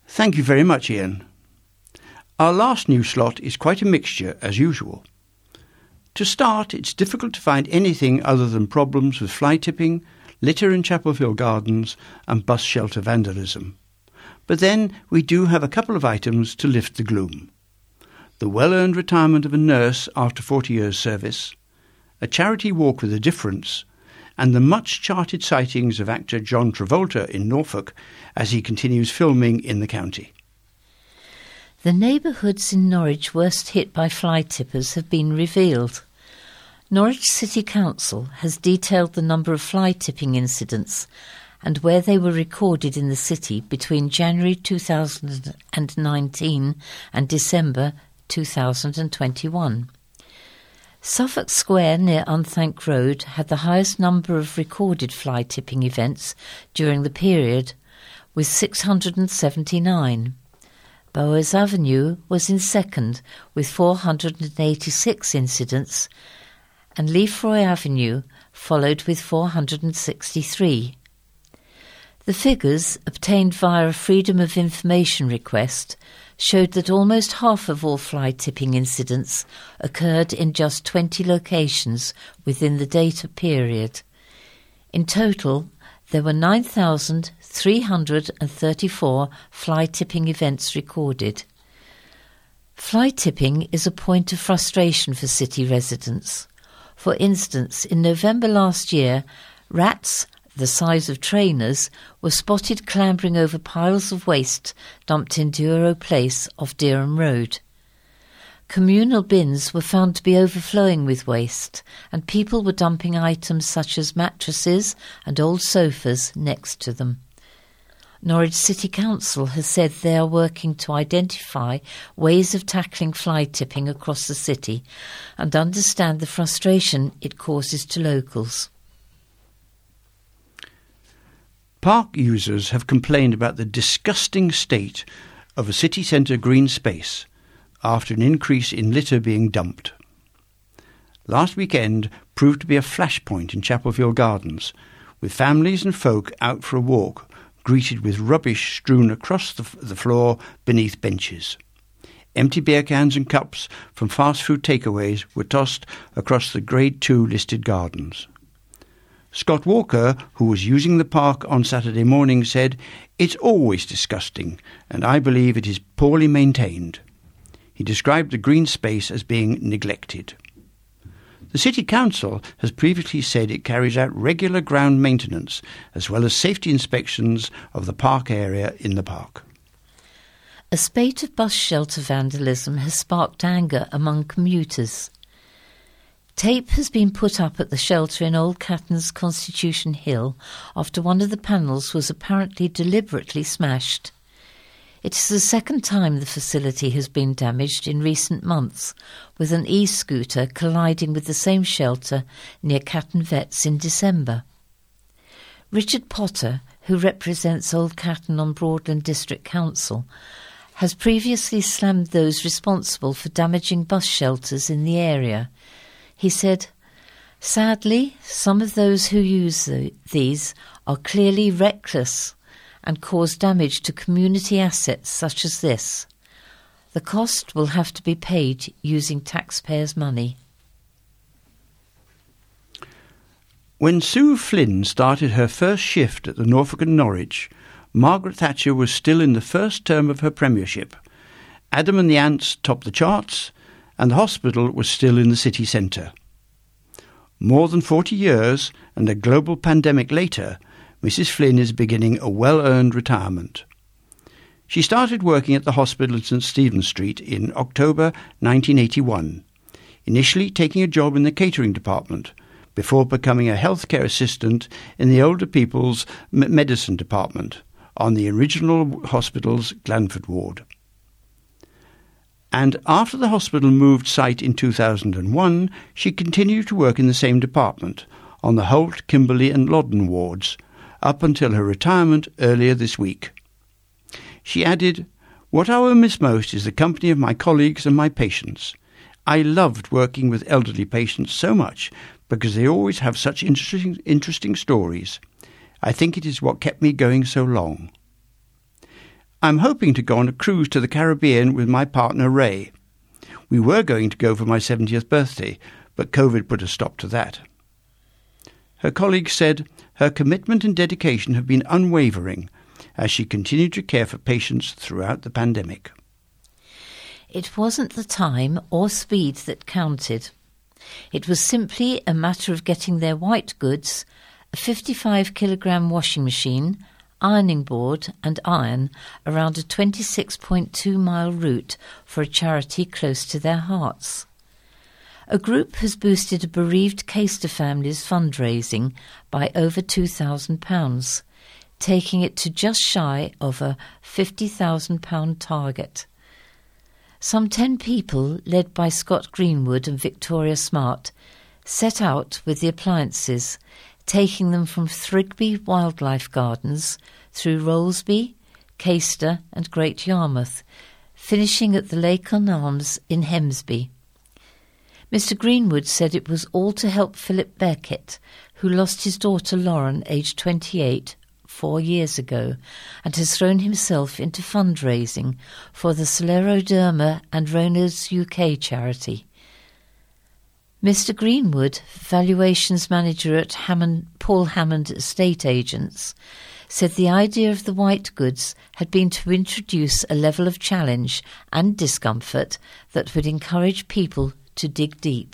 Thank you very much, Ian. Our last news slot is quite a mixture, as usual. To start, it's difficult to find anything other than problems with fly tipping, litter in Chapel Hill Gardens and bus shelter vandalism. But then we do have a couple of items to lift the gloom. The well-earned retirement of a nurse after 40 years' service, a charity walk with a difference, and the much-charted sightings of actor John Travolta in Norfolk as he continues filming in the county. The neighbourhoods in Norwich worst hit by fly tippers have been revealed. Norwich City Council has detailed the number of fly tipping incidents and where they were recorded in the city between January 2019 and December 2021. Suffolk Square near Unthank Road had the highest number of recorded fly tipping events during the period, with 679. Bowers Avenue was in second with 486 incidents, and Lefroy Avenue followed with 463. The figures, obtained via a Freedom of Information request, showed that almost half of all fly tipping incidents occurred in just 20 locations within the data period. In total, there were 9,334 fly tipping events recorded. Fly tipping is a point of frustration for city residents. For instance, in November last year, rats the size of trainers were spotted clambering over piles of waste dumped in Douro Place off Dereham Road. Communal bins were found to be overflowing with waste, and people were dumping items such as mattresses and old sofas next to them. Norwich City Council has said they are working to identify ways of tackling fly tipping across the city and understand the frustration it causes to locals. Park users have complained about the disgusting state of a city centre green space after an increase in litter being dumped. Last weekend proved to be a flashpoint in Chapel Hill Gardens, with families and folk out for a walk greeted with rubbish strewn across the floor beneath benches. Empty beer cans and cups from fast food takeaways were tossed across the Grade 2 listed gardens. Scott Walker, who was using the park on Saturday morning, said, "It's always disgusting, and I believe it is poorly maintained." He described the green space as being neglected. The City Council has previously said it carries out regular ground maintenance as well as safety inspections of the park area in the park. A spate of bus shelter vandalism has sparked anger among commuters. Tape has been put up at the shelter in Old Catton's Constitution Hill after one of the panels was apparently deliberately smashed. It is the second time the facility has been damaged in recent months, with an e-scooter colliding with the same shelter near Catton Vets in December. Richard Potter, who represents Old Catton on Broadland District Council, has previously slammed those responsible for damaging bus shelters in the area. He said, "Sadly, some of those who use these are clearly reckless and cause damage to community assets such as this. The cost will have to be paid using taxpayers' money." When Sue Flynn started her first shift at the Norfolk and Norwich, Margaret Thatcher was still in the first term of her premiership. Adam and the Ants topped the charts, and the hospital was still in the city centre. More than 40 years and a global pandemic later, Mrs. Flynn is beginning a well-earned retirement. She started working at the hospital at St Stephen Street in October 1981, initially taking a job in the catering department, before becoming a healthcare assistant in the older people's medicine department on the original hospital's Glanford ward. And after the hospital moved site in 2001, she continued to work in the same department on the Holt, Kimberley and Loddon wards, up until her retirement earlier this week. She added, "What I will miss most is the company of my colleagues and my patients. I loved working with elderly patients so much because they always have such interesting stories. I think it is what kept me going so long. I'm hoping to go on a cruise to the Caribbean with my partner Ray. We were going to go for my 70th birthday, but COVID put a stop to that. Her colleagues said her commitment and dedication have been unwavering as she continued to care for patients throughout the pandemic. It wasn't the time or speed that counted. It was simply a matter of getting their white goods, a 55-kilogram washing machine, ironing board and iron around a 26.2-mile route for a charity close to their hearts. A group has boosted a bereaved Caister family's fundraising by over £2,000, taking it to just shy of a £50,000 target. Some 10 people, led by Scott Greenwood and Victoria Smart, set out with the appliances, taking them from Thrigby Wildlife Gardens through Rollesby, Caister and Great Yarmouth, finishing at the Lake on Arms in Hemsby. Mr. Greenwood said it was all to help Philip Beckett, who lost his daughter Lauren, aged 28, 4 years ago, and has thrown himself into fundraising for the Scleroderma and Raynaud's UK charity. Mr. Greenwood, valuations manager at Paul Hammond Estate Agents, said the idea of the white goods had been to introduce a level of challenge and discomfort that would encourage people to dig deep.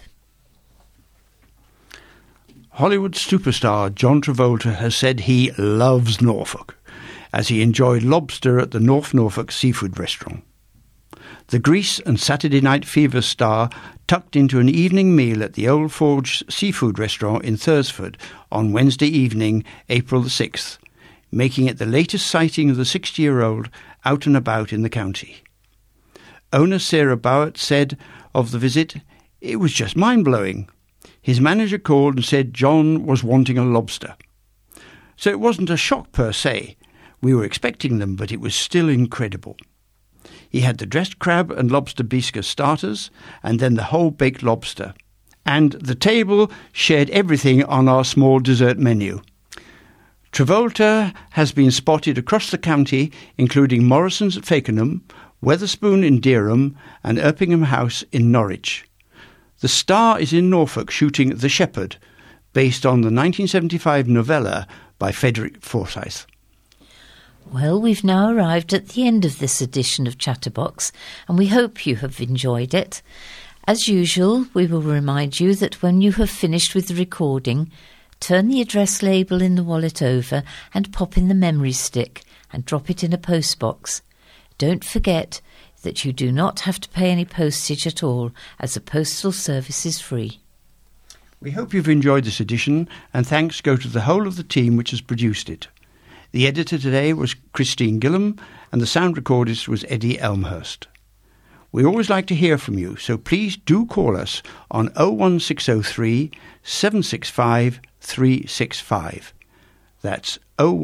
Hollywood superstar John Travolta has said he loves Norfolk, as he enjoyed lobster at the North Norfolk seafood restaurant. The Grease and Saturday Night Fever star tucked into an evening meal at the Old Forge seafood restaurant in Thursford on Wednesday evening, April the 6th, making it the latest sighting of the 60-year-old out and about in the county. Owner Sarah Bowett said of the visit, "It was just mind-blowing. His manager called and said John was wanting a lobster. So it wasn't a shock per se. We were expecting them, but it was still incredible. He had the dressed crab and lobster bisque starters, and then the whole baked lobster. And the table shared everything on our small dessert menu." Travolta has been spotted across the county, including Morrison's at Fakenham, Wetherspoon in Dereham, and Erpingham House in Norwich. The star is in Norfolk shooting The Shepherd, based on the 1975 novella by Frederick Forsyth. Well, we've now arrived at the end of this edition of Chatterbox, and we hope you have enjoyed it. As usual, we will remind you that when you have finished with the recording, turn the address label in the wallet over and pop in the memory stick and drop it in a postbox. Don't forget that you do not have to pay any postage at all, as the postal service is free. We hope you've enjoyed this edition, and thanks go to the whole of the team which has produced it. The editor today was Christine Gillam, and the sound recordist was Eddie Elmhurst. We always like to hear from you, so please do call us on 01603 765 365. That's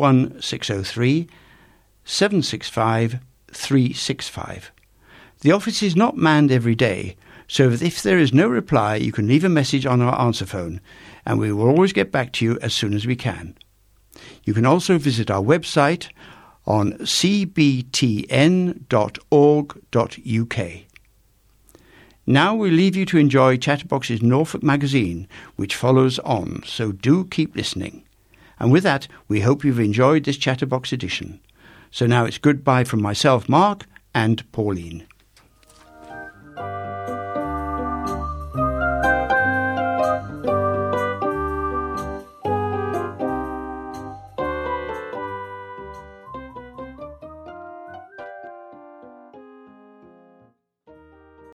01603 765 365. The office is not manned every day, so that if there is no reply, you can leave a message on our answer phone, and we will always get back to you as soon as we can. You can also visit our website on cbtn.org.uk. Now we leave you to enjoy Chatterbox's Norfolk magazine, which follows on, so do keep listening. And with that, we hope you've enjoyed this Chatterbox edition. So now it's goodbye from myself, Mark, and Pauline.